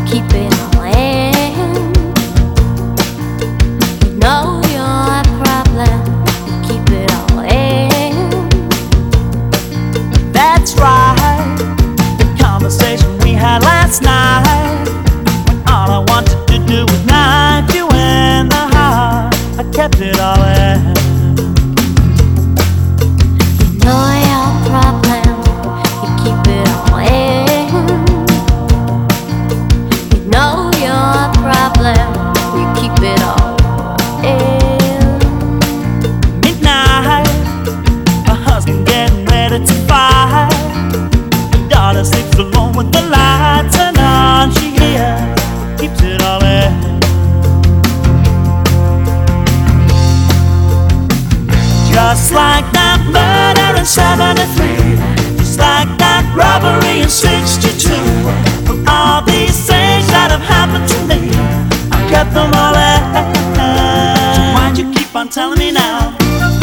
keep it all in. You know you're a problem, you keep it all in. That's right, the conversation we had last night, when all I wanted to do was knife you in the heart. I kept it all in. You know your problem, you keep it all in. You know your problem, you keep it all in. Midnight, my husband getting ready to fight. My daughter sleeps alone with the lights turned on. She here keeps it all in. Just like that murder in 73, just like that robbery in 62. From all these things that have happened to me, I kept them all in. So why'd you keep on telling me now?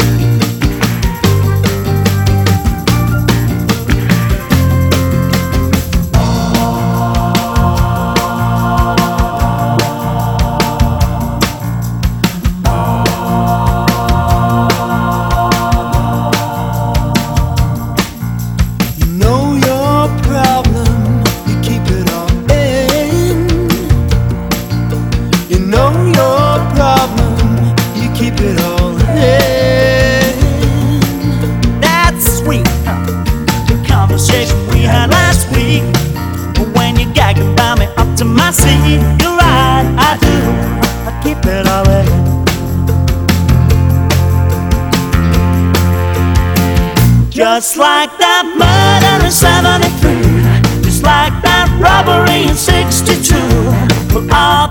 Keep it all in. That's sweet, the conversation we had last week. But when you're gagging by me up to my seat, you're right, I do. I keep it all in. Just like that murder in 73, just like that robbery in 62. For all